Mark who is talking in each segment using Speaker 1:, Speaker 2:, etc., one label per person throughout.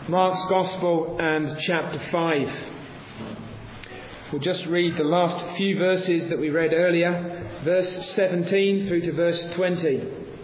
Speaker 1: Mark's Gospel and chapter 5. We'll just read the last few verses that we read earlier, verse 17 through to verse 20.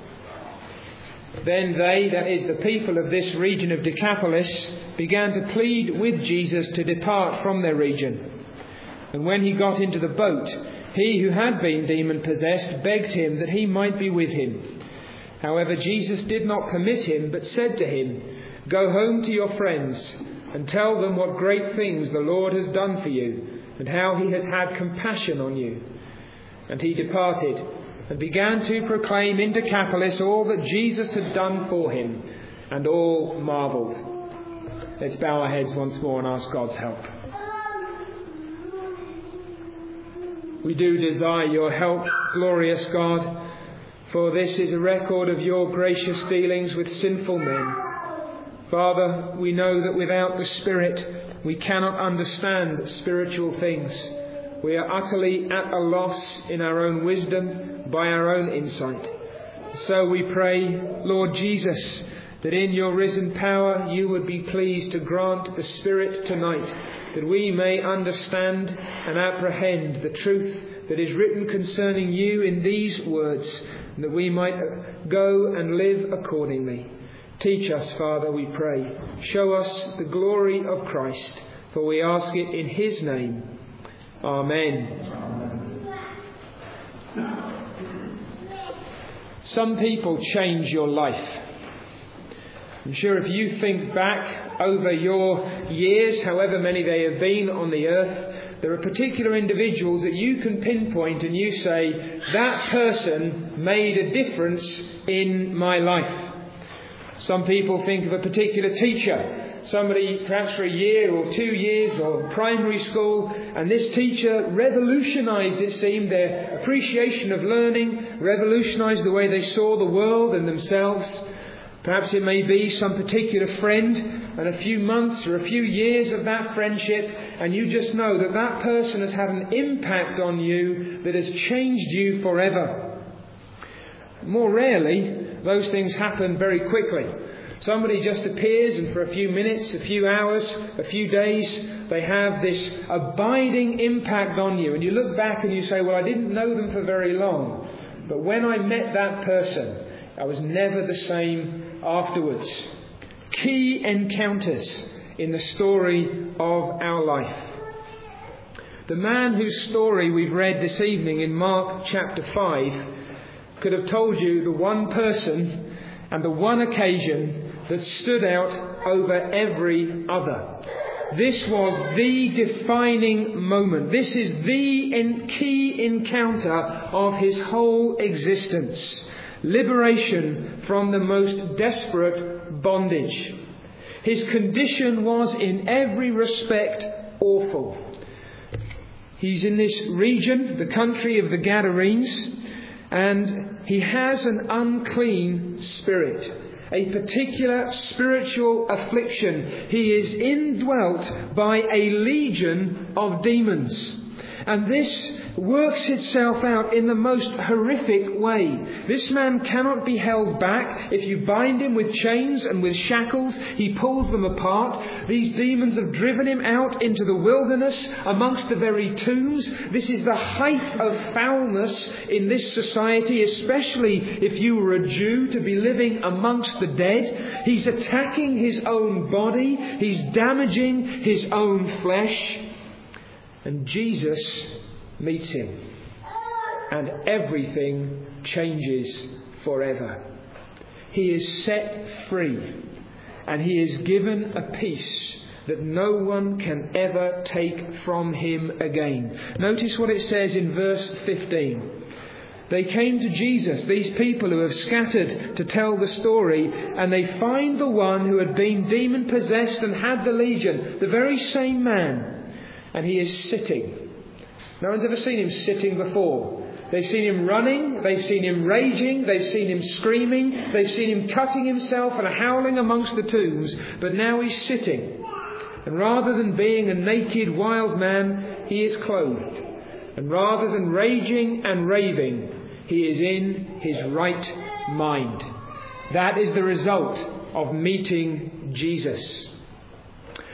Speaker 1: Then they, that is the people of this region of Decapolis, began to plead with Jesus to depart from their region. And when he got into the boat, he who had been demon-possessed begged him that he might be with him. However, Jesus did not permit him, but said to him, "Go home to your friends and tell them what great things the Lord has done for you and how he has had compassion on you." And he departed and began to proclaim in Decapolis all that Jesus had done for him, and all marvelled. Let's bow our heads once more and ask God's help. We do desire your help, glorious God, for this is a record of your gracious dealings with sinful men. Father, we know that without the Spirit we cannot understand spiritual things. We are utterly at a loss in our own wisdom, by our own insight. So we pray, Lord Jesus, that in your risen power you would be pleased to grant the Spirit tonight, that we may understand and apprehend the truth that is written concerning you in these words, and that we might go and live accordingly. Teach us, Father, we pray. Show us the glory of Christ, for we ask it in his name. Amen. Some people change your life. I'm sure if you think back over your years, however many they have been on the earth, there are particular individuals that you can pinpoint and you say, that person made a difference in my life. Some people think of a particular teacher, somebody perhaps for a year or 2 years or primary school, and this teacher revolutionised, it seemed, their appreciation of learning, revolutionised the way they saw the world and themselves. Perhaps it may be some particular friend, and a few months or a few years of that friendship, and you just know that that person has had an impact on you that has changed you forever. More rarely, those things happen very quickly. Somebody just appears, and for a few minutes, a few hours, a few days, they have this abiding impact on you. And you look back and you say, well, I didn't know them for very long, but when I met that person, I was never the same afterwards. Key encounters in the story of our life. The man whose story we've read this evening in Mark chapter 5 could have told you the one person and the one occasion that stood out over every other. This was the defining moment. This is the key encounter of his whole existence. Liberation from the most desperate bondage. His condition was in every respect awful. He's in this region, the country of the Gadarenes, and he has an unclean spirit, a particular spiritual affliction. He is indwelt by a legion of demons. And this works itself out in the most horrific way. This man cannot be held back. If you bind him with chains and with shackles, he pulls them apart. These demons have driven him out into the wilderness amongst the very tombs. This is the height of foulness in this society, especially if you were a Jew, to be living amongst the dead. He's attacking his own body. He's damaging his own flesh. And Jesus meets him, and everything changes forever. He is set free, and he is given a peace that no one can ever take from him again. Notice what it says in verse 15. They came to Jesus, these people who have scattered to tell the story, and they find the one who had been demon-possessed and had the legion, the very same man. And he is sitting. No one's ever seen him sitting before. They've seen him running, they've seen him raging, they've seen him screaming, they've seen him cutting himself and howling amongst the tombs. But now he's sitting. And rather than being a naked wild man, he is clothed. And rather than raging and raving, he is in his right mind. That is the result of meeting Jesus.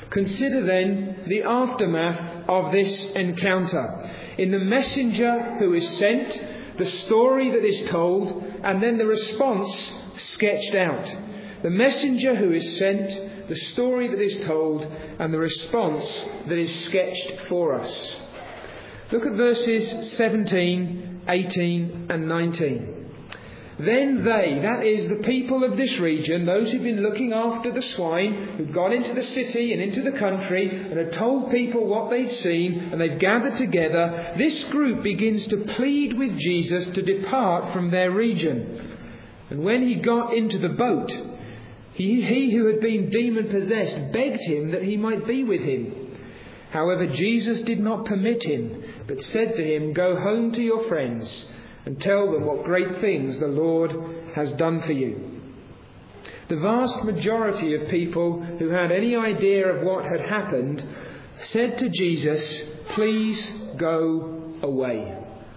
Speaker 1: Consider then the aftermath of this encounter. In the messenger who is sent, the story that is told, and then the response sketched out. The messenger who is sent, the story that is told, and the response that is sketched for us. Look at verses 17, 18 and 19. Then they, that is the people of this region, those who've been looking after the swine, who've gone into the city and into the country and had told people what they'd seen, and they've gathered together, this group begins to plead with Jesus to depart from their region. And when he got into the boat, he who had been demon-possessed begged him that he might be with him. However, Jesus did not permit him, but said to him, "Go home to your friends and tell them what great things the Lord has done for you." The vast majority of people who had any idea of what had happened said to Jesus, "Please go away."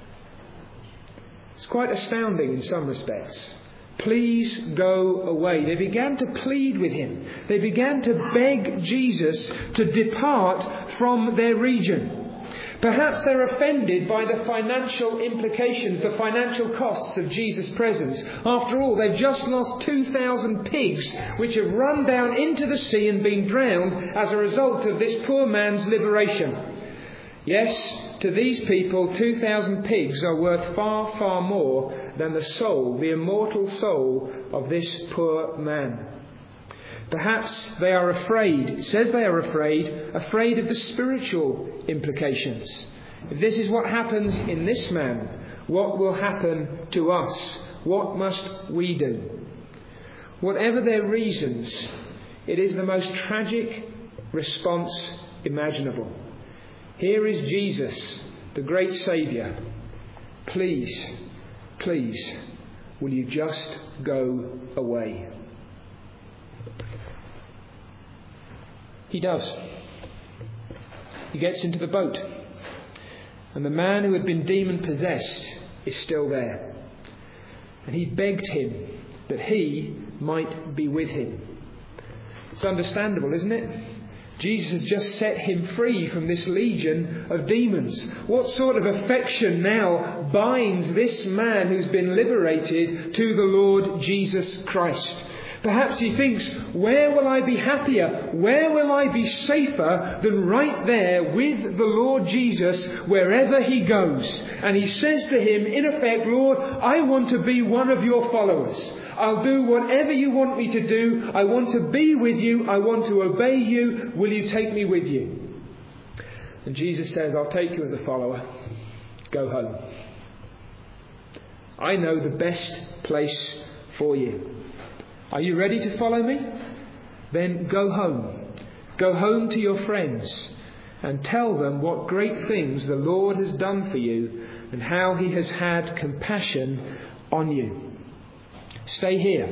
Speaker 1: It's quite astounding in some respects. Please go away. They began to plead with him. They began to beg Jesus to depart from their region. Perhaps they're offended by the financial implications, the financial costs of Jesus' presence. After all, they've just lost 2,000 pigs, which have run down into the sea and been drowned as a result of this poor man's liberation. Yes, to these people, 2,000 pigs are worth far, far more than the soul, the immortal soul of this poor man. Perhaps they are afraid, it says they are afraid of the spiritual implications. If this is what happens in this man, what will happen to us? What must we do? Whatever their reasons, it is the most tragic response imaginable. Here is Jesus, the great Saviour. Please, please, will you just go away? He does. He gets into the boat, and the man who had been demon-possessed is still there. And he begged him that he might be with him. It's understandable, isn't it? Jesus has just set him free from this legion of demons. What sort of affection now binds this man who's been liberated to the Lord Jesus Christ? Perhaps he thinks, where will I be happier? Where will I be safer than right there with the Lord Jesus wherever he goes? And he says to him, in effect, "Lord, I want to be one of your followers. I'll do whatever you want me to do. I want to be with you. I want to obey you. Will you take me with you?" And Jesus says, "I'll take you as a follower. Go home. I know the best place for you. Are you ready to follow me? Then go home. Go home to your friends and tell them what great things the Lord has done for you and how he has had compassion on you. Stay here.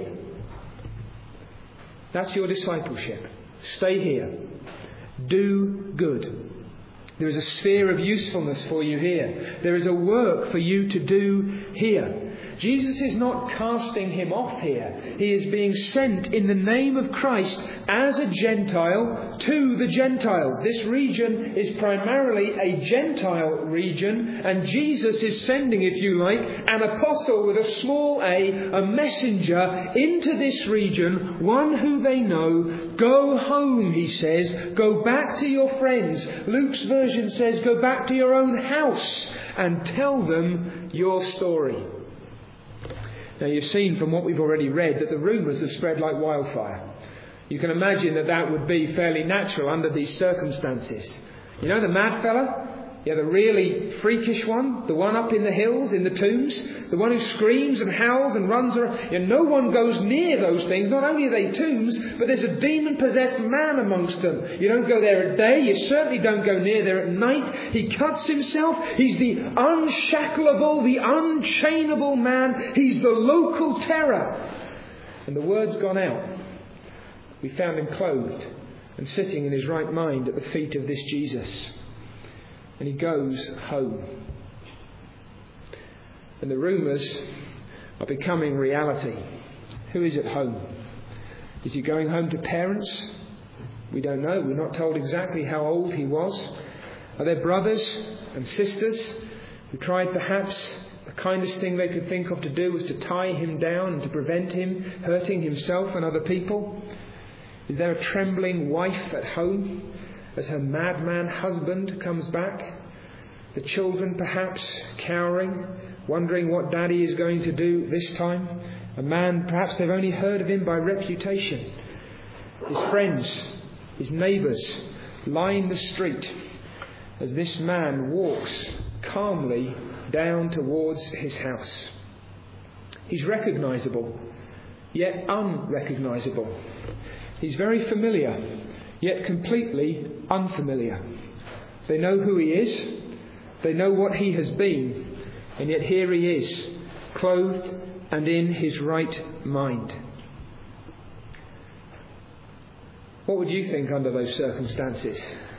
Speaker 1: That's your discipleship. Stay here. Do good. There is a sphere of usefulness for you here. There is a work for you to do here. Jesus is not casting him off here. He is being sent in the name of Christ as a Gentile to the Gentiles. This region is primarily a Gentile region, and Jesus is sending, if you like, an apostle with a small a messenger into this region, one who they know. Go home, he says. Go back to your friends. Luke's version says, go back to your own house and tell them your story. Now, you've seen from what we've already read that the rumours have spread like wildfire. You can imagine that would be fairly natural under these circumstances. You know the mad fella? Yeah, the really freakish one, the one up in the hills, in the tombs, the one who screams and howls and runs around. Yeah, no one goes near those things. Not only are they tombs, but there's a demon-possessed man amongst them. You don't go there at day. You certainly don't go near there at night. He cuts himself. He's the unshackleable, the unchainable man. He's the local terror. And the word's gone out. We found him clothed and sitting in his right mind at the feet of this Jesus. And he goes home. And the rumours are becoming reality. Who is at home? Is he going home to parents? We don't know. We're not told exactly how old he was. Are there brothers and sisters who tried perhaps the kindest thing they could think of to do was to tie him down and to prevent him hurting himself and other people? Is there a trembling wife at home as her madman husband comes back? The children perhaps cowering, wondering what Daddy is going to do this time. A man, perhaps they've only heard of him by reputation. His friends, his neighbours line the street as this man walks calmly down towards his house. He's recognisable, yet unrecognisable. He's very familiar, yet completely unfamiliar. They know who he is, they know what he has been, and yet here he is, clothed and in his right mind. What would you think under those circumstances?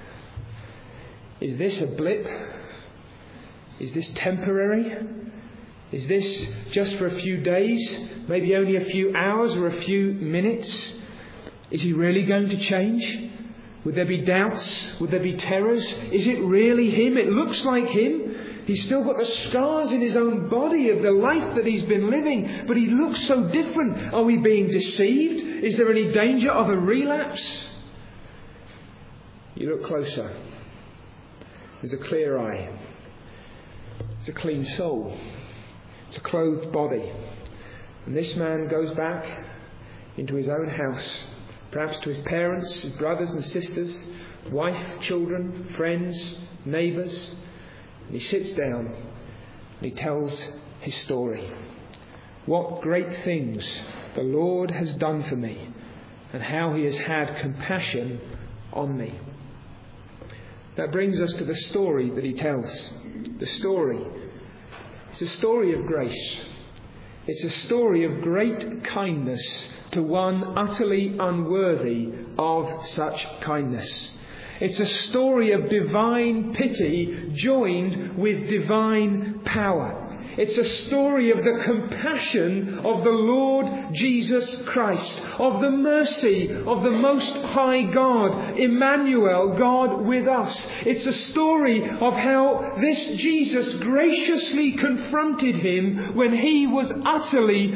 Speaker 1: Is this a blip? Is this temporary? Is this just for a few days? Maybe only a few hours or a few minutes? Is he really going to change? Would there be doubts? Would there be terrors? Is it really him? It looks like him. He's still got the scars in his own body of the life that he's been living, but he looks so different. Are we being deceived? Is there any danger of a relapse? You look closer. There's a clear eye. It's a clean soul. It's a clothed body. And this man goes back into his own house, perhaps to his parents, his brothers and sisters, wife, children, friends, neighbours. And he sits down and he tells his story. What great things the Lord has done for me, and how he has had compassion on me. That brings us to the story that he tells. The story. It's a story of grace. It's a story of great kindness to one utterly unworthy of such kindness. It's a story of divine pity joined with divine power. It's a story of the compassion of the Lord Jesus Christ, of the mercy of the Most High God, Emmanuel, God with us. It's a story of how this Jesus graciously confronted him when he was utterly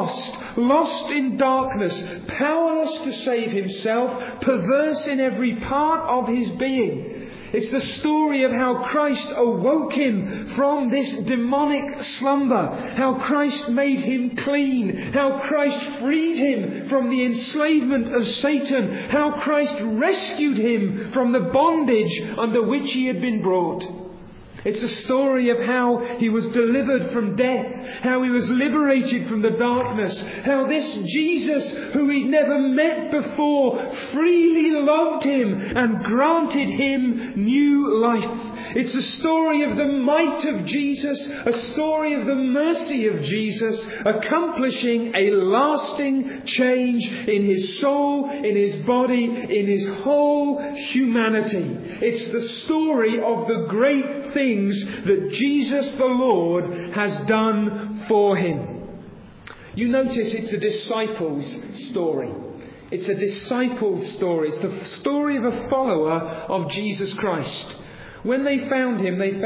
Speaker 1: lost in darkness, powerless to save himself, perverse in every part of his being. It's the story of how Christ awoke him from this demonic slumber, how Christ made him clean, how Christ freed him from the enslavement of Satan, how Christ rescued him from the bondage under which he had been brought. It's a story of how he was delivered from death, how he was liberated from the darkness, how this Jesus, who he'd never met before, freely loved him and granted him new life. It's a story of the might of Jesus, a story of the mercy of Jesus, accomplishing a lasting change in his soul, in his body, in his whole humanity. It's the story of the great things that Jesus the Lord has done for him. You notice it's a disciple's story. It's a disciple's story. It's the story of a follower of Jesus Christ. When they found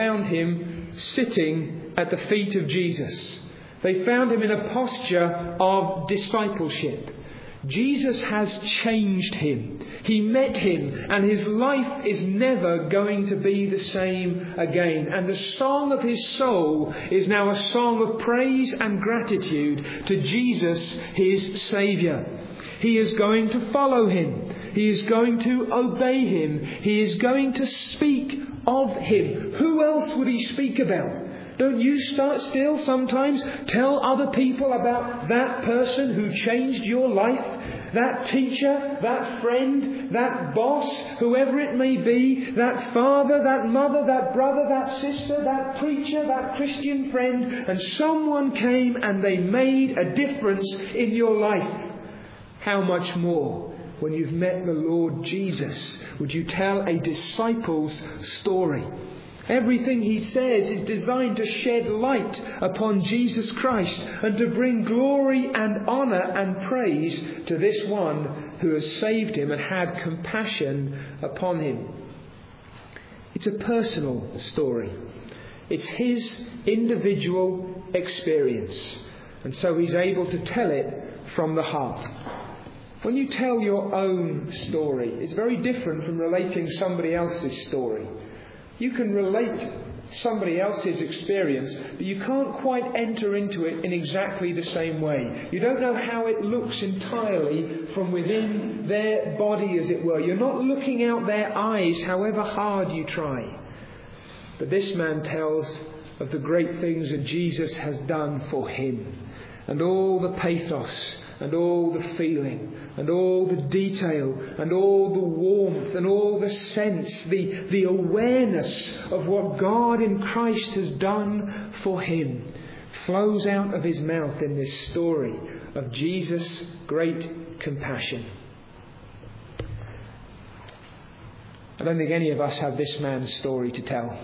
Speaker 1: him sitting at the feet of Jesus. They found him in a posture of discipleship. Jesus has changed him. He met him, and his life is never going to be the same again. And the song of his soul is now a song of praise and gratitude to Jesus, his Saviour. He is going to follow him. He is going to obey him. He is going to speak of him. Who else would he speak about? Don't you start still sometimes? Tell other people about that person who changed your life, that teacher, that friend, that boss, whoever it may be, that father, that mother, that brother, that sister, that preacher, that Christian friend, and someone came and they made a difference in your life. How much more when you've met the Lord Jesus would you tell a disciple's story? Everything he says is designed to shed light upon Jesus Christ and to bring glory and honour and praise to this one who has saved him and had compassion upon him. It's a personal story. It's his individual experience. And so he's able to tell it from the heart. When you tell your own story, it's very different from relating somebody else's story. You can relate somebody else's experience, but you can't quite enter into it in exactly the same way. You don't know how it looks entirely from within their body, as it were. You're not looking out their eyes, however hard you try. But this man tells of the great things that Jesus has done for him, and all the pathos and all the feeling and all the detail and all the warmth and all the sense, the awareness of what God in Christ has done for him flows out of his mouth in this story of Jesus' great compassion. I don't think any of us have this man's story to tell.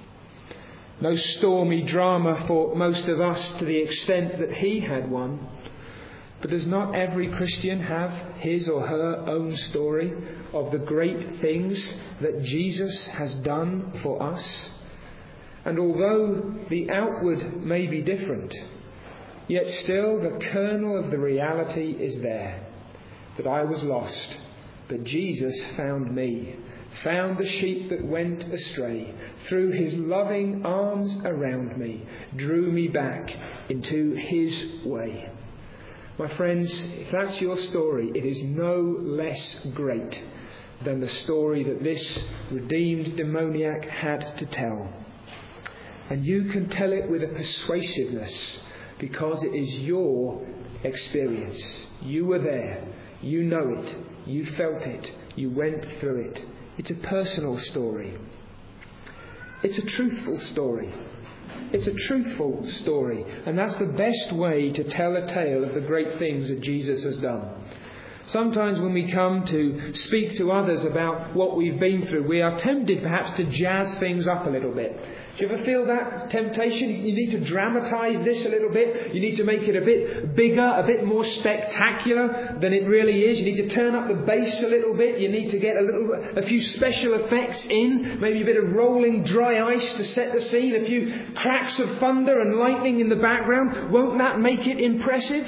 Speaker 1: No stormy drama for most of us to the extent that he had one. But does not every Christian have his or her own story of the great things that Jesus has done for us? And although the outward may be different, yet still the kernel of the reality is there. That I was lost, but Jesus found me, found the sheep that went astray, threw his loving arms around me, drew me back into his way. My friends, if that's your story, it is no less great than the story that this redeemed demoniac had to tell. And you can tell it with a persuasiveness because it is your experience. You were there. You know it. You felt it. You went through it. It's a personal story. It's a truthful story. It's a truthful story, and that's the best way to tell a tale of the great things that Jesus has done. Sometimes when we come to speak to others about what we've been through, we are tempted perhaps to jazz things up a little bit. Do you ever feel that temptation? You need to dramatise this a little bit. You need to make it a bit bigger, a bit more spectacular than it really is. You need to turn up the bass a little bit. You need to get a few special effects in. Maybe a bit of rolling dry ice to set the scene. A few cracks of thunder and lightning in the background. Won't that make it impressive?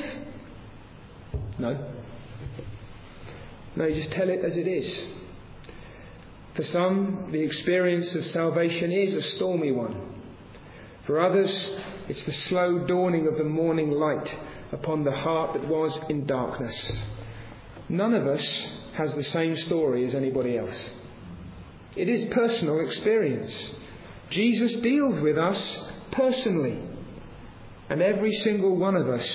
Speaker 1: No. No, you just tell it as it is. For some, the experience of salvation is a stormy one. For others, it's the slow dawning of the morning light upon the heart that was in darkness. None of us has the same story as anybody else. It is personal experience. Jesus deals with us personally. And every single one of us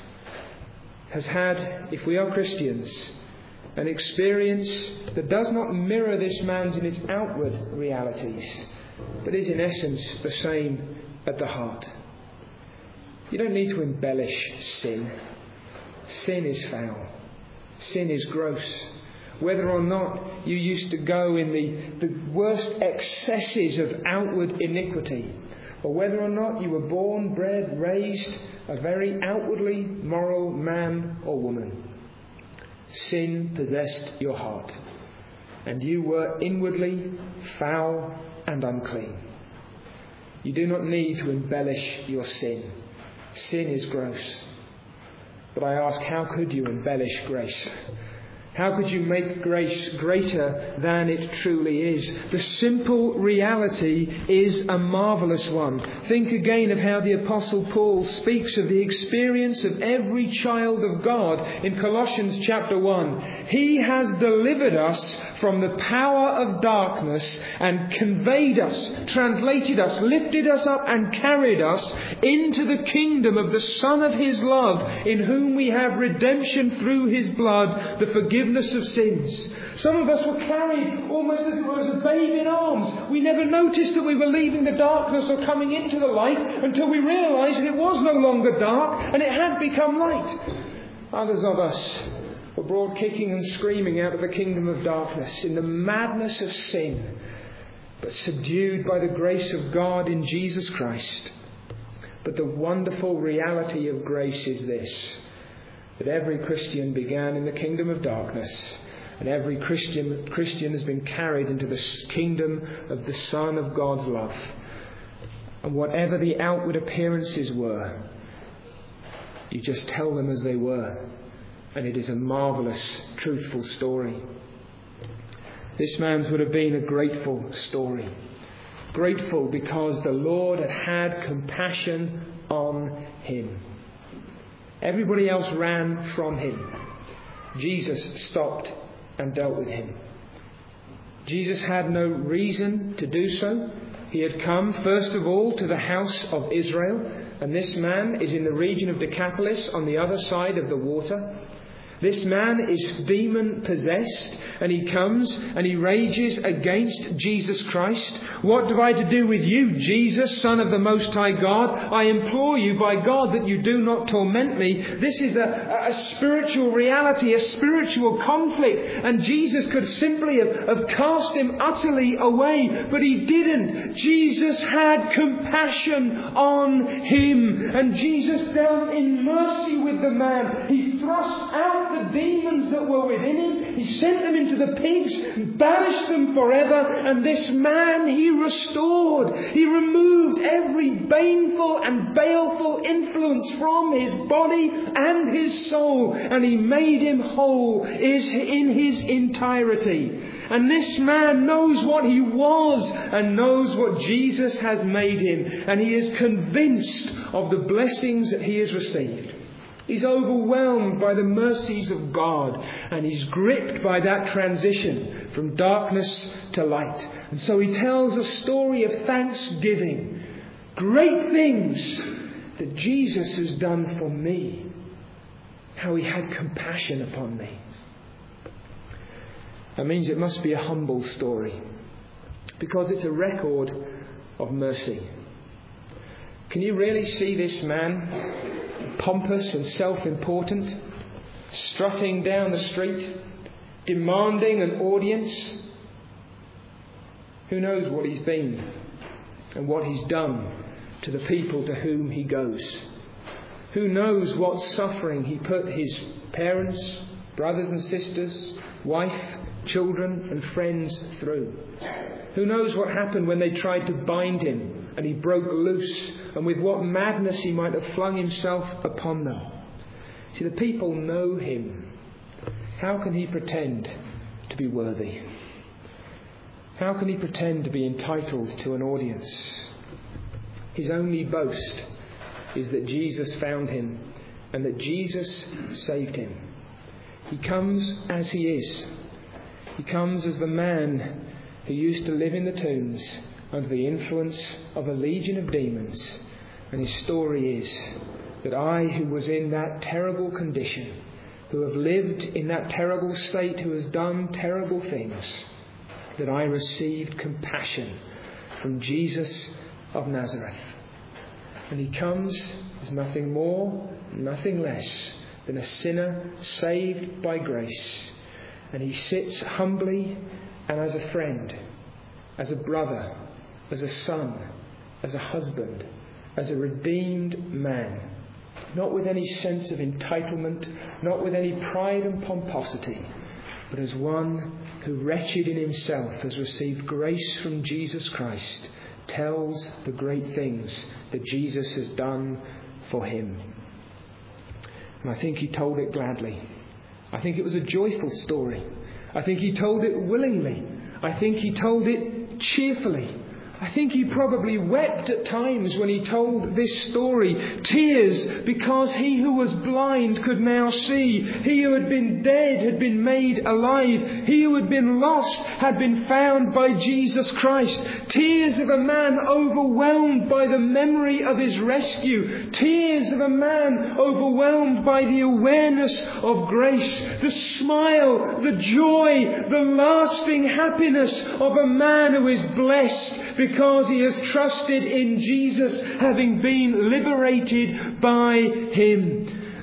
Speaker 1: has had, if we are Christians, an experience that does not mirror this man's in its outward realities, but is in essence the same at the heart. You don't need to embellish sin. Sin is foul. Sin is gross. Whether or not you used to go in the worst excesses of outward iniquity, or whether or not you were born, bred, raised a very outwardly moral man or woman, sin possessed your heart, and you were inwardly foul and unclean. You do not need to embellish your sin. Sin is gross. But I ask, how could you embellish grace? How could you make grace greater than it truly is? The simple reality is a marvellous one. Think again of how the Apostle Paul speaks of the experience of every child of God in Colossians chapter 1. He has delivered us from the power of darkness and conveyed us, translated us, lifted us up and carried us into the kingdom of the Son of His love, in whom we have redemption through His blood, the forgiveness of sins. Some of us were carried almost as it was a babe in arms. We never noticed that we were leaving the darkness or coming into the light until we realised that it was no longer dark and it had become light. Others of us were brought kicking and screaming out of the kingdom of darkness in the madness of sin. but subdued by the grace of God in Jesus Christ. But the wonderful reality of grace is this, that every Christian began in the kingdom of darkness, and every Christian has been carried into the kingdom of the Son of God's love. And whatever the outward appearances were, you just tell them as they were, and it is a marvellous, truthful story. This man's would have been a grateful story. Grateful because the Lord had had compassion on him. Everybody else ran from him. Jesus stopped and dealt with him. Jesus had no reason to do so. He had come, first of all, to the house of Israel, and this man is in the region of Decapolis on the other side of the water. This man is demon-possessed, and he comes and he rages against Jesus Christ. What have I to do with you, Jesus, Son of the Most High God? I implore you by God that you do not torment me. This is a spiritual reality, a spiritual conflict, and Jesus could simply have cast him utterly away, but he didn't. Jesus had compassion on him, and Jesus dealt in mercy with the man. He thrust out the demons that were within him. He sent them into the pigs, banished them forever, and this man he restored. He removed every baneful and baleful influence from his body and his soul, and he made him whole in his entirety. And this man knows what he was and knows what Jesus has made him, and he is convinced of the blessings that he has received. He's overwhelmed by the mercies of God, and he's gripped by that transition from darkness to light. And so he tells a story of thanksgiving. Great things that Jesus has done for me. How he had compassion upon me. That means it must be a humble story, because it's a record of mercy. Can you really see this man, pompous and self-important, strutting down the street, demanding an audience? Who knows what he's been and what he's done to the people to whom he goes? Who knows what suffering he put his parents, brothers and sisters, wife, children and friends through? Who knows what happened when they tried to bind him and he broke loose, and with what madness he might have flung himself upon them? See, the people know him. How can he pretend to be worthy? How can he pretend to be entitled to an audience? His only boast is that Jesus found him and that Jesus saved him. He comes as he is. He comes as the man who used to live in the tombs under the influence of a legion of demons. And his story is that I, who was in that terrible condition, who have lived in that terrible state, who has done terrible things, that I received compassion from Jesus of Nazareth. And he comes as nothing more, nothing less than a sinner saved by grace. And he sits humbly and as a friend, as a brother, as a son, as a husband, as a redeemed man. Not with any sense of entitlement, not with any pride and pomposity, but as one who, wretched in himself, has received grace from Jesus Christ, tells the great things that Jesus has done for him. And I think he told it gladly. I think it was a joyful story. I think he told it willingly. I think he told it cheerfully. I think he probably wept at times when he told this story. Tears because he who was blind could now see. He who had been dead had been made alive. He who had been lost had been found by Jesus Christ. Tears of a man overwhelmed by the memory of his rescue. Tears of a man overwhelmed by the awareness of grace. The smile, the joy, the lasting happiness of a man who is blessed because he has trusted in Jesus, having been liberated by him.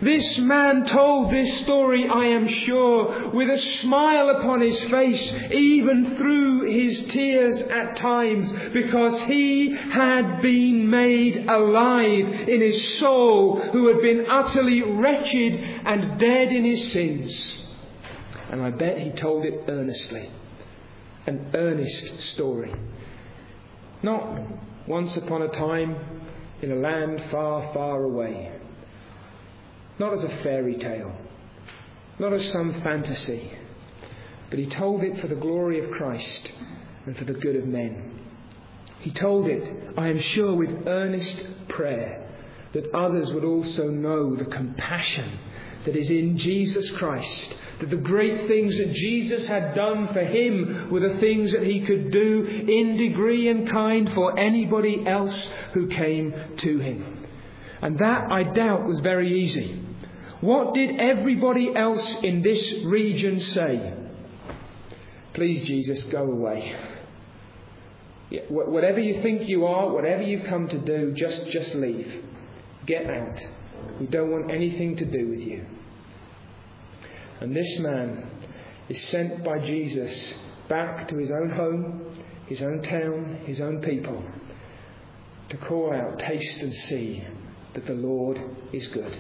Speaker 1: This man told this story, I am sure, with a smile upon his face, even through his tears at times, because he had been made alive in his soul, who had been utterly wretched and dead in his sins. And I bet he told it earnestly. An earnest story. Not once upon a time in a land far, far away. Not as a fairy tale. Not as some fantasy. But he told it for the glory of Christ and for the good of men. He told it, I am sure, with earnest prayer that others would also know the compassion that is in Jesus Christ. That the great things that Jesus had done for him were the things that he could do in degree and kind for anybody else who came to him. And that, I doubt, was very easy. What did everybody else in this region say? Please, Jesus, go away. Whatever you think you are, whatever you've come to do, just leave. Get out. We don't want anything to do with you. And this man is sent by Jesus back to his own home, his own town, his own people, to call out, taste and see that the Lord is good.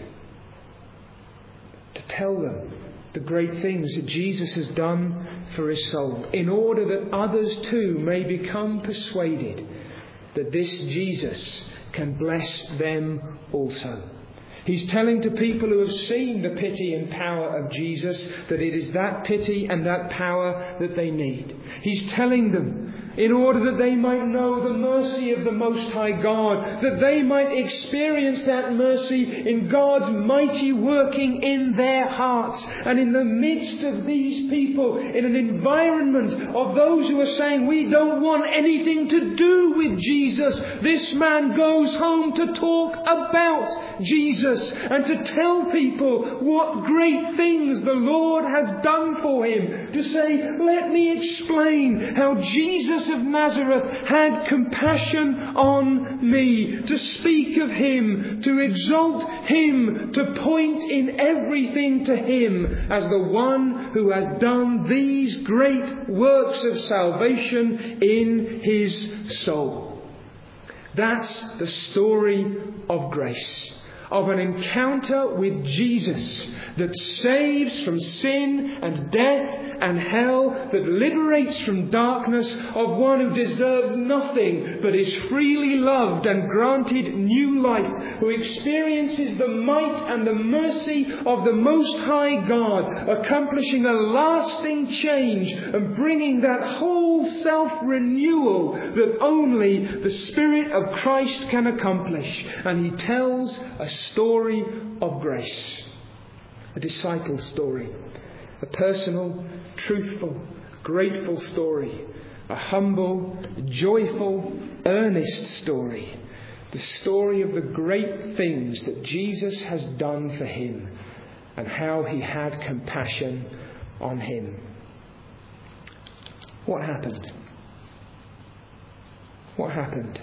Speaker 1: To tell them the great things that Jesus has done for his soul, in order that others too may become persuaded that this Jesus can bless them also. He's telling to people who have seen the pity and power of Jesus that it is that pity and that power that they need. He's telling them in order that they might know the mercy of the Most High God, that they might experience that mercy in God's mighty working in their hearts. And in the midst of these people, in an environment of those who are saying, we don't want anything to do with Jesus, this man goes home to talk about Jesus and to tell people what great things the Lord has done for him. To say, let me explain how Jesus of Nazareth had compassion on me. To speak of him, to exalt him, to point in everything to him as the one who has done these great works of salvation in his soul. That's the story of grace. Of an encounter with Jesus that saves from sin and death and hell, that liberates from darkness, of one who deserves nothing but is freely loved and granted new life, who experiences the might and the mercy of the Most High God, accomplishing a lasting change and bringing that whole self-renewal that only the Spirit of Christ can accomplish. And he tells a story of grace, a disciple story, a personal, truthful, grateful story, a humble, joyful, earnest story, the story of the great things that Jesus has done for him and how he had compassion on him. What happened? What happened?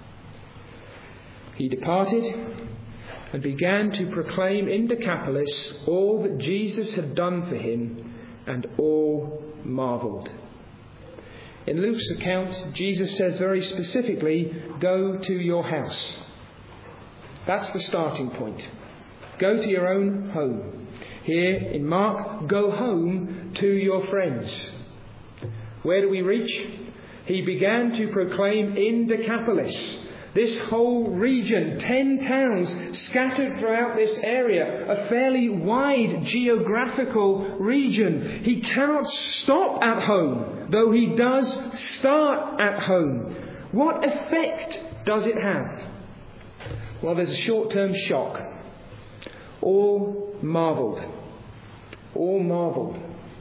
Speaker 1: He departed and began to proclaim in Decapolis all that Jesus had done for him, and all marvelled. In Luke's account, Jesus says very specifically, go to your house. That's the starting point. Go to your own home. Here in Mark, go home to your friends. Where do we reach? He began to proclaim in Decapolis. This whole region, 10 towns scattered throughout this area, a fairly wide geographical region. He cannot stop at home, though he does start at home. What effect does it have? Well, there's a short-term shock. All marvelled. All marvelled.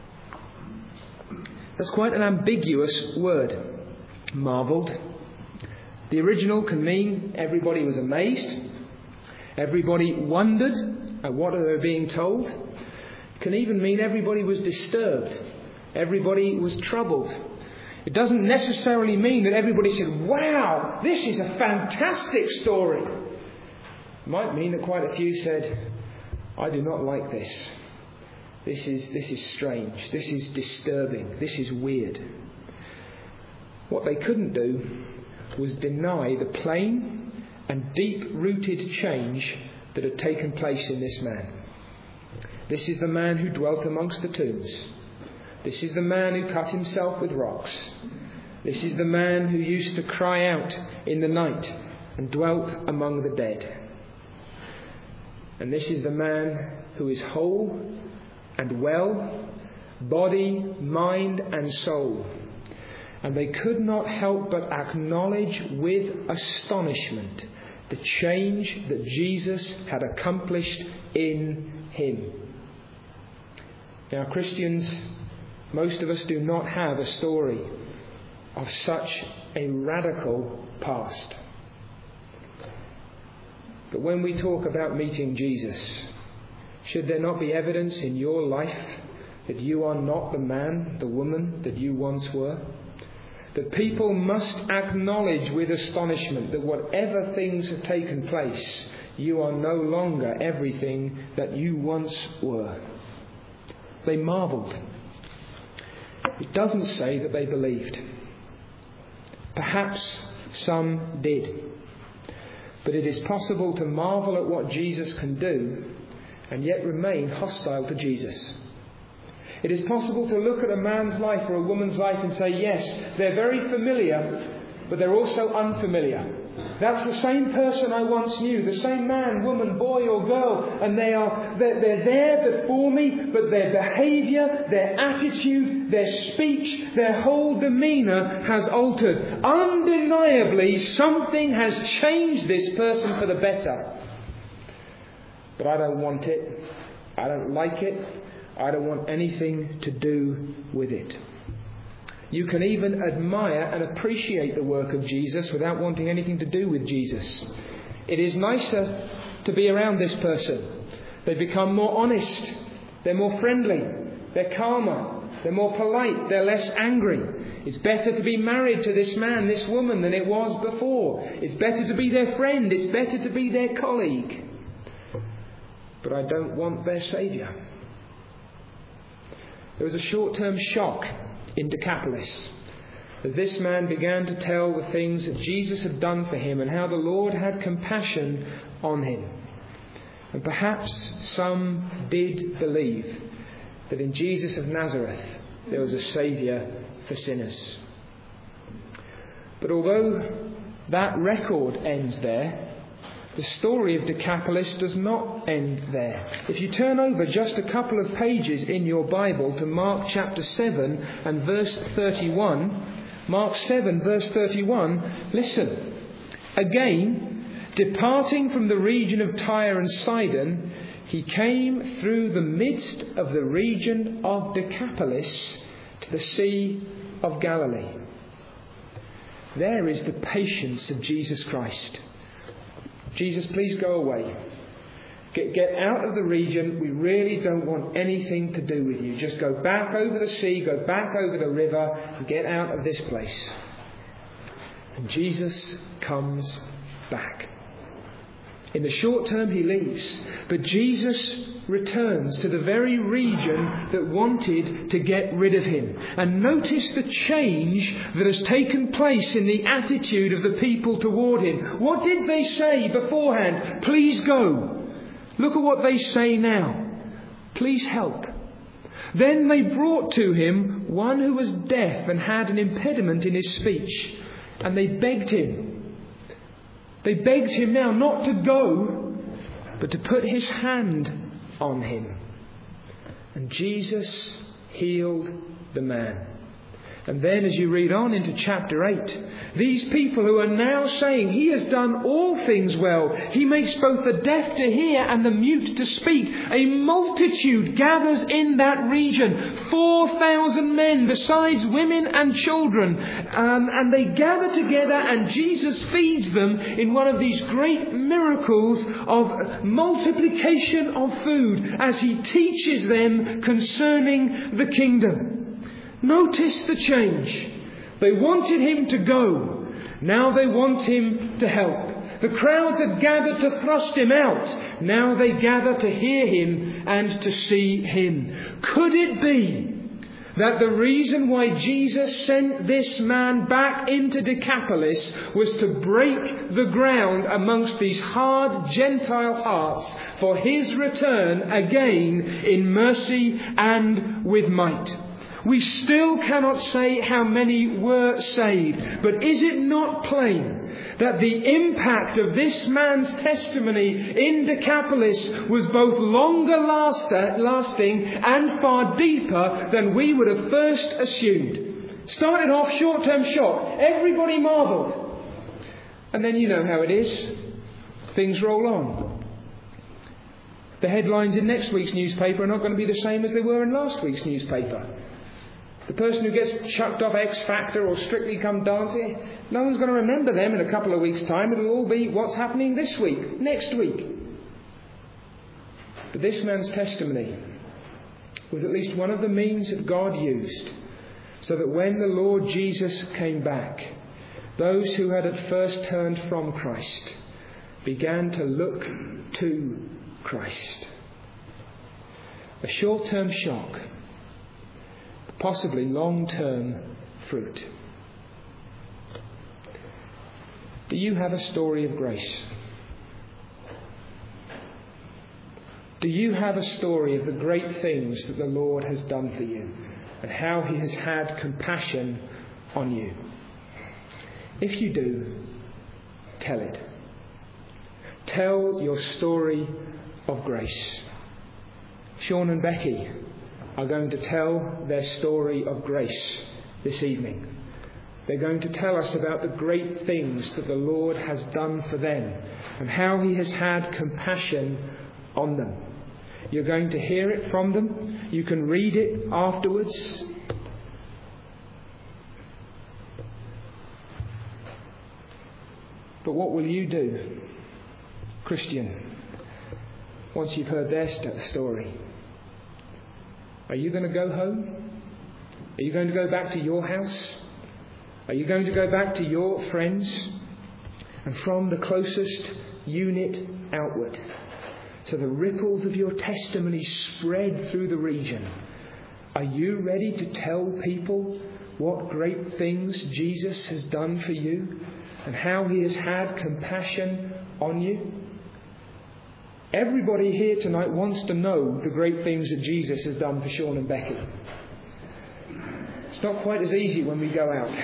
Speaker 1: That's quite an ambiguous word. Marvelled. The original can mean everybody was amazed. Everybody wondered at what they were being told. It can even mean everybody was disturbed. Everybody was troubled. It doesn't necessarily mean that everybody said, wow, this is a fantastic story. It might mean that quite a few said, I do not like this. This is strange. This is disturbing. This is weird. What they couldn't do was deny the plain and deep-rooted change that had taken place in this man. This is the man who dwelt amongst the tombs. This is the man who cut himself with rocks. This is the man who used to cry out in the night and dwelt among the dead. And this is the man who is whole and well, body, mind and soul. And they could not help but acknowledge with astonishment the change that Jesus had accomplished in him. Now, Christians, most of us do not have a story of such a radical past. But when we talk about meeting Jesus, should there not be evidence in your life that you are not the man, the woman that you once were? That people must acknowledge with astonishment that whatever things have taken place, you are no longer everything that you once were. They marvelled. It doesn't say that they believed. Perhaps some did. But it is possible to marvel at what Jesus can do and yet remain hostile to Jesus. It is possible to look at a man's life or a woman's life and say, yes, they're very familiar, but they're also unfamiliar. That's the same person I once knew, the same man, woman, boy or girl, and they're there before me, but their behaviour, their attitude, their speech, their whole demeanour has altered. Undeniably, something has changed this person for the better. But I don't want it. I don't like it. I don't want anything to do with it. You can even admire and appreciate the work of Jesus without wanting anything to do with Jesus. It is nicer to be around this person. They become more honest. They're more friendly. They're calmer. They're more polite. They're less angry. It's better to be married to this man, this woman, than it was before. It's better to be their friend. It's better to be their colleague. But I don't want their Saviour. There was a short-term shock in Decapolis as this man began to tell the things that Jesus had done for him and how the Lord had compassion on him. And perhaps some did believe that in Jesus of Nazareth there was a Saviour for sinners. But although that record ends there, the story of Decapolis does not end there. If you turn over just a couple of pages in your Bible to Mark chapter 7 and verse 31, Mark 7 verse 31, listen. Again, departing from the region of Tyre and Sidon, he came through the midst of the region of Decapolis to the Sea of Galilee. There is the patience of Jesus Christ. Jesus, please go away. Get out of the region. We really don't want anything to do with you. Just go back over the sea, go back over the river, and get out of this place. And Jesus comes back. In the short term, he leaves. But Jesus returns to the very region that wanted to get rid of him. And notice the change that has taken place in the attitude of the people toward him. What did they say beforehand? Please go. Look at what they say now. Please help. Then they brought to him one who was deaf and had an impediment in his speech. And they begged him. They begged him now not to go, but to put his hand on him. And Jesus healed the man. And then as you read on into chapter 8, these people who are now saying he has done all things well, he makes both the deaf to hear and the mute to speak. A multitude gathers in that region, 4,000 men besides women and children. And they gather together and Jesus feeds them in one of these great miracles of multiplication of food as he teaches them concerning the kingdom. Notice the change. They wanted him to go. Now they want him to help. The crowds had gathered to thrust him out. Now they gather to hear him and to see him. Could it be that the reason why Jesus sent this man back into Decapolis was to break the ground amongst these hard Gentile hearts for his return again in mercy and with might? We still cannot say how many were saved, but is it not plain that the impact of this man's testimony in Decapolis was both longer lasting and far deeper than we would have first assumed? Started off short-term shock. Everybody marvelled. And then you know how it is. Things roll on. The headlines in next week's newspaper are not going to be the same as they were in last week's newspaper. The person who gets chucked off X Factor or Strictly Come Dancing, no one's going to remember them in a couple of weeks' time. It'll all be what's happening this week, next week. But this man's testimony was at least one of the means that God used so that when the Lord Jesus came back, those who had at first turned from Christ began to look to Christ. A short-term shock, possibly long-term fruit. Do you have a story of grace? Do you have a story of the great things that the Lord has done for you and how He has had compassion on you? If you do, tell it. Tell your story of grace. Sean and Becky are going to tell their story of grace this evening. They're going to tell us about the great things that the Lord has done for them and how He has had compassion on them. You're going to hear it from them. You can read it afterwards. But what will you do, Christian, once you've heard their story? Are you going to go home? Are you going to go back to your house? Are you going to go back to your friends? And from the closest unit outward, so the ripples of your testimony spread through the region. Are you ready to tell people what great things Jesus has done for you and how He has had compassion on you? Everybody here tonight wants to know the great things that Jesus has done for Sean and Becky. It's not quite as easy when we go out.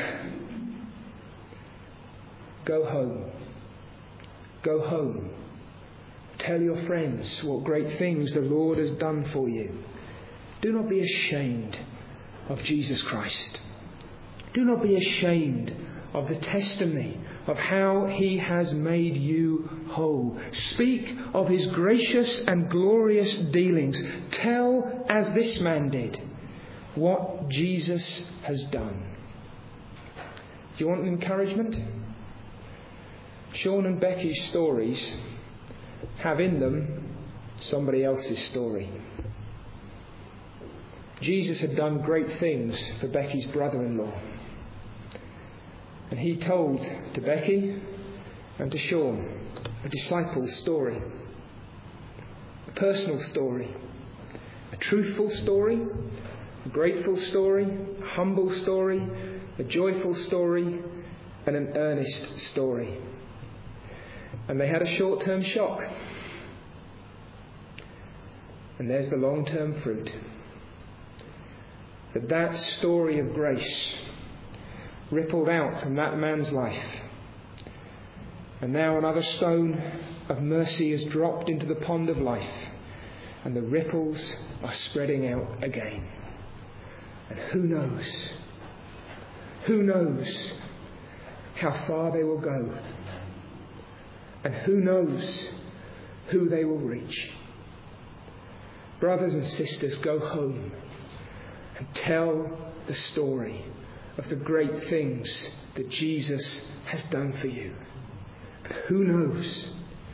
Speaker 1: Go home. Go home. Tell your friends what great things the Lord has done for you. Do not be ashamed of Jesus Christ. Do not be ashamed of the testimony of how He has made you whole. Speak of His gracious and glorious dealings. Tell, as this man did, what Jesus has done. Do you want encouragement? Sean and Becky's stories have in them somebody else's story. Jesus had done great things for Becky's brother-in-law. And He told to Becky and to Sean a disciple's story, a personal story, a truthful story, a grateful story, a humble story, a joyful story, and an earnest story. And they had a short-term shock. And there's the long-term fruit. That story of grace rippled out from that man's life. And now another stone of mercy is dropped into the pond of life. And the ripples are spreading out again. And who knows how far they will go. And who knows who they will reach. Brothers and sisters, go home and tell the story of the great things that Jesus has done for you. And who knows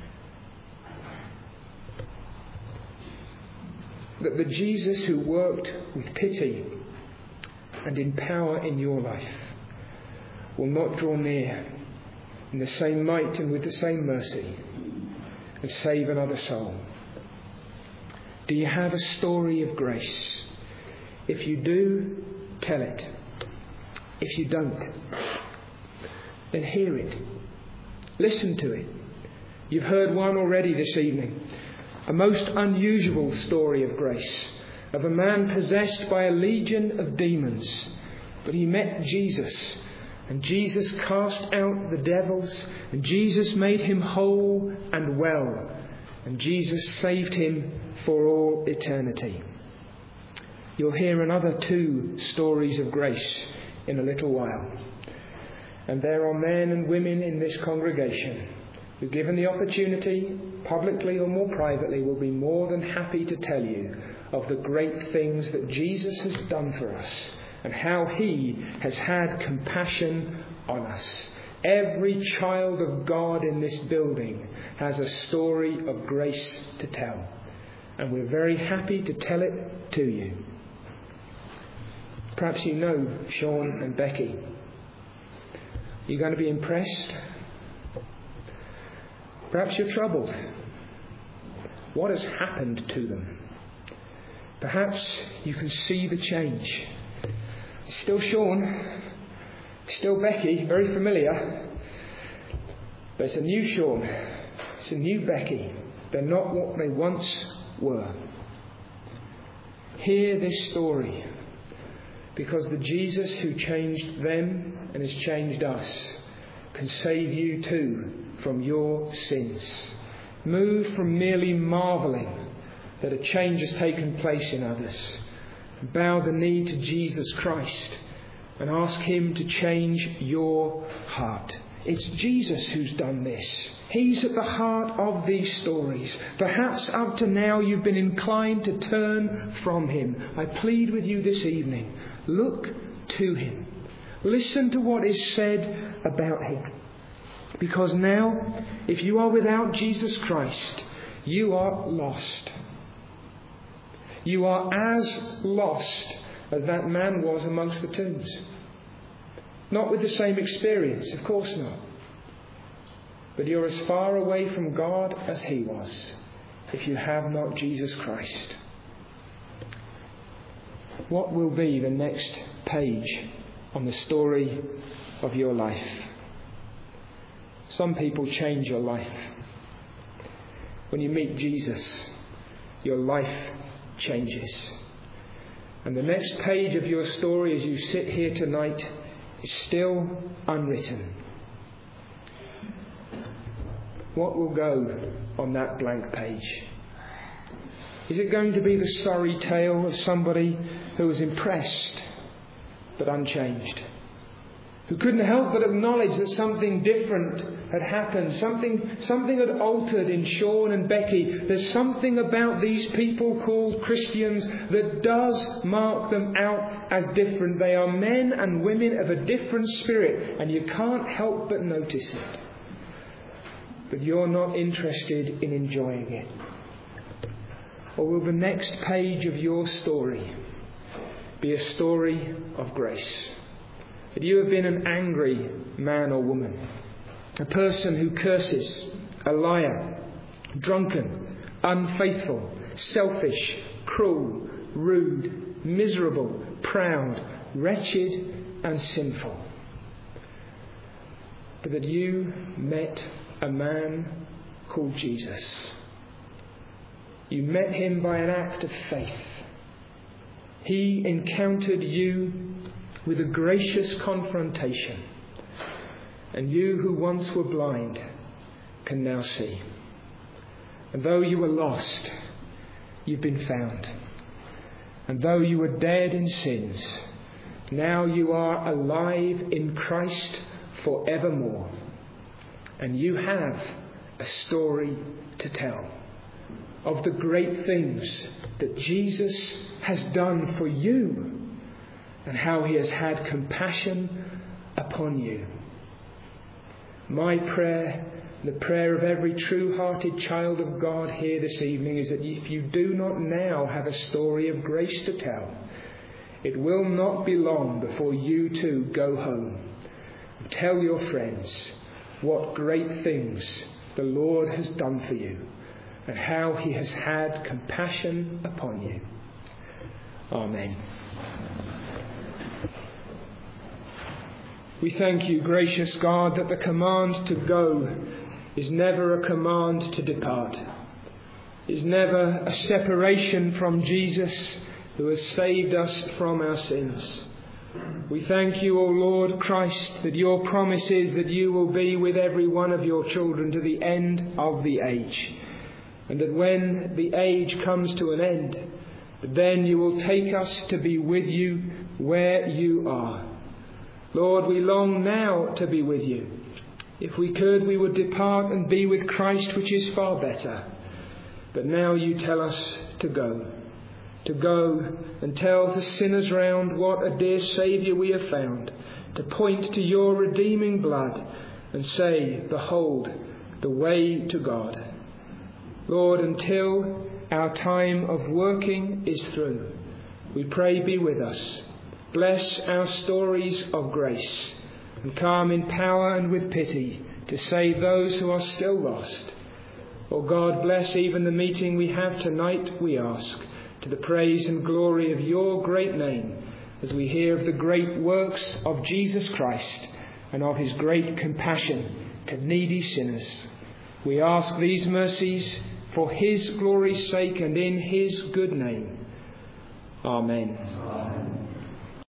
Speaker 1: that the Jesus who worked with pity and in power in your life will not draw near in the same might and with the same mercy and save another soul? Do you have a story of grace? If you do, tell it. If you don't, then hear it. Listen to it. You've heard one already this evening. A most unusual story of grace, of a man possessed by a legion of demons. But he met Jesus, and Jesus cast out the devils, and Jesus made him whole and well, and Jesus saved him for all eternity. You'll hear another 2 stories of grace in a little while. And there are men and women in this congregation who, given the opportunity, publicly or more privately, will be more than happy to tell you of the great things that Jesus has done for us and how he has had compassion on us. Every child of God in this building has a story of grace to tell, and we're very happy to tell it to you. Perhaps you know Sean and Becky. You're going to be impressed. Perhaps you're troubled. What has happened to them? Perhaps you can see the change. It's still Sean, still Becky, very familiar. But it's a new Sean, it's a new Becky. They're not what they once were. Hear this story, because the Jesus who changed them and has changed us can save you too from your sins. Move from merely marvelling that a change has taken place in others. Bow the knee to Jesus Christ and ask him to change your heart. It's Jesus who's done this. He's at the heart of these stories. Perhaps up to now you've been inclined to turn from him. I plead with you this evening, look to him. Listen to what is said about him. Because now, if you are without Jesus Christ, you are lost. You are as lost as that man was amongst the tombs. Not with the same experience, of course not. But you're as far away from God as he was if you have not Jesus Christ. What will be the next page on the story of your life? Some people change your life. When you meet Jesus, your life changes. And the next page of your story as you sit here tonight is still unwritten. What will go on that blank page? Is it going to be the sorry tale of somebody who was impressed but unchanged? Who couldn't help but acknowledge that something different had happened, something had altered in Sean and Becky. There's something about these people called Christians that does mark them out as different. They are men and women of a different spirit, and you can't help but notice it. But you're not interested in enjoying it. Or will the next page of your story be a story of grace? That you have been an angry man or woman, a person who curses, a liar, drunken, unfaithful, selfish, cruel, rude, miserable, proud, wretched and sinful. But that you met a man called Jesus. You met him by an act of faith. He encountered you with a gracious confrontation. And you who once were blind can now see. And though you were lost, you've been found. And though you were dead in sins, now you are alive in Christ forevermore. And you have a story to tell of the great things that Jesus has done for you and how he has had compassion upon you. My prayer, the prayer of every true-hearted child of God here this evening, is that if you do not now have a story of grace to tell, it will not be long before you too go home and tell your friends, what great things the Lord has done for you and how he has had compassion upon you. Amen. We thank you, gracious God, that the command to go is never a command to depart, is never a separation from Jesus who has saved us from our sins. We thank you, O Lord Christ, that your promise is that you will be with every one of your children to the end of the age, and that when the age comes to an end, then you will take us to be with you where you are. Lord, we long now to be with you. If we could, we would depart and be with Christ, which is far better. But now you tell us to go and tell to sinners round what a dear Saviour we have found, to point to your redeeming blood and say, behold, the way to God. Lord, until our time of working is through, we pray be with us. Bless our stories of grace, and come in power and with pity to save those who are still lost. O God, bless even the meeting we have tonight, we ask, to the praise and glory of your great name, as we hear of the great works of Jesus Christ and of his great compassion to needy sinners. We ask these mercies for his glory's sake and in his good name. Amen. Amen.